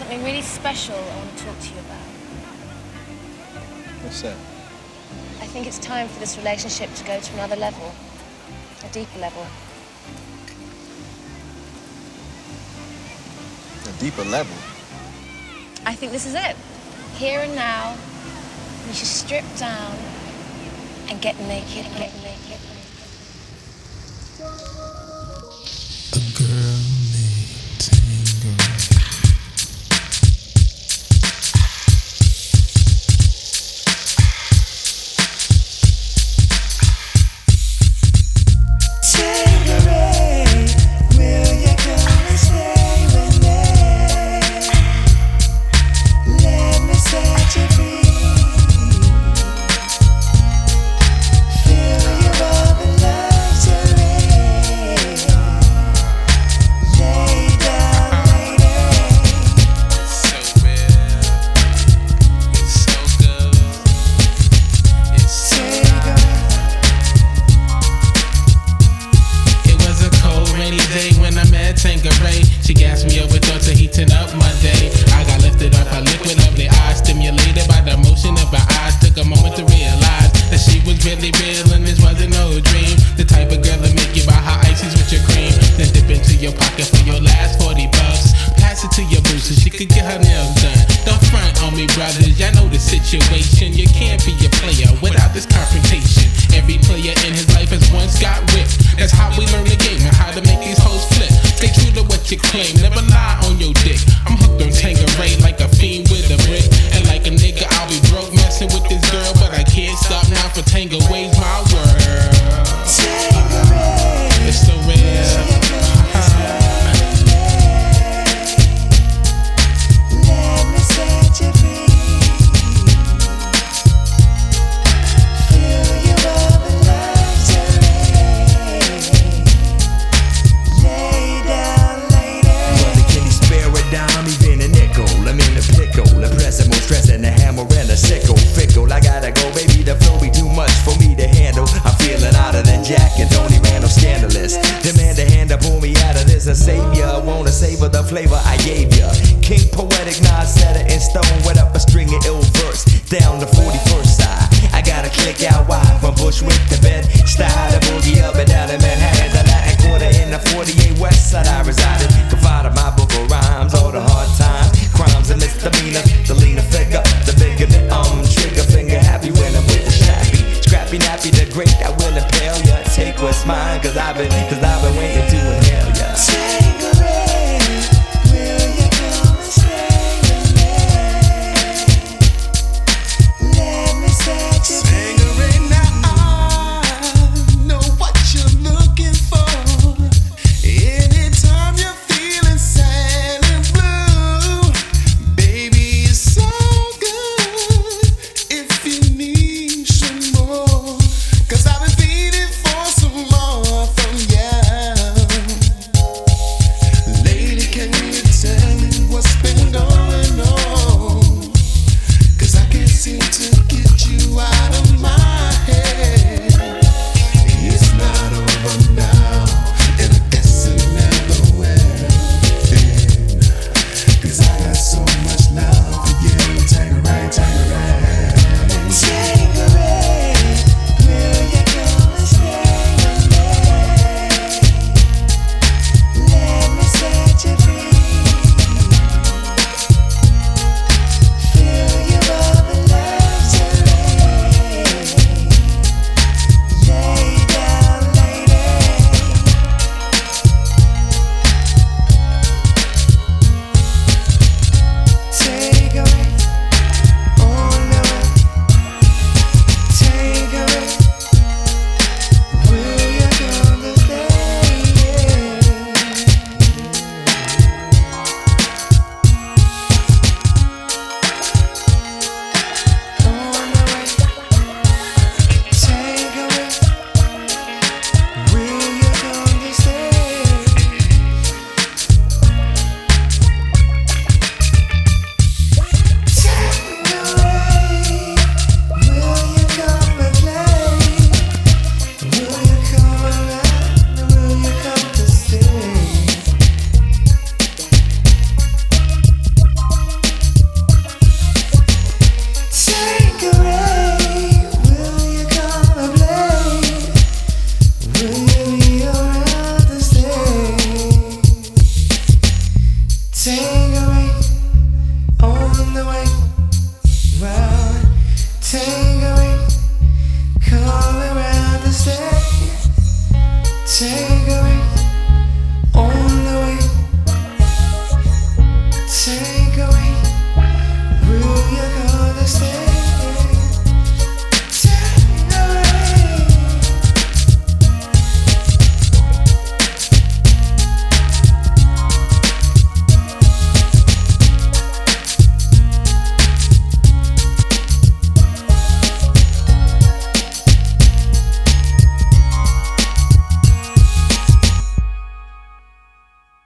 something really special I want to talk to you about. What's that? I think it's time for this relationship to go to another level, a deeper level. A deeper level? I think this is it. Here and now, we should strip down and get naked. A girl named Tangerine. She gassed me up with thoughts of heating up my day. I got lifted off her liquid lovely eyes, stimulated by the motion of her eyes. Took a moment to realize that she was really real and this wasn't no dream. The type of girl that make you buy her ices with your cream, then dip into your pocket for your last 40 bucks. Pass it to your boo so she could get her nails done. Don't front on me, brothers, y'all know the situation. You can't be a player without this confrontation. Every player in his life has once got whipped. That's how we learn the game and how to make these hoes flip. Stay true to what you claim, never lie on your dick. I'm hooked on Tangerine like a fiend with a brick. And like a nigga, I'll be broke messing with this girl, but I can't stop now for Tangerine my world. It's so real. A savior, wanna savor the flavor I gave ya. King poetic, nah, set it in stone with up a string of ill verse down the 41st side. I gotta click out wide from Bushwick to Bed Stuy to boogie up and down in Manhattan. The Latin Quarter in the 48 West Side I resided. Confided my book of rhymes, all the hard times, crimes and misdemeanors. The leaner figure, the bigger the trigger finger. Happy when I'm with the snappy, scrappy nappy, the great I will impale ya. Take what's mine, cause I've been waiting to inhale ya. Anytime you feel Sing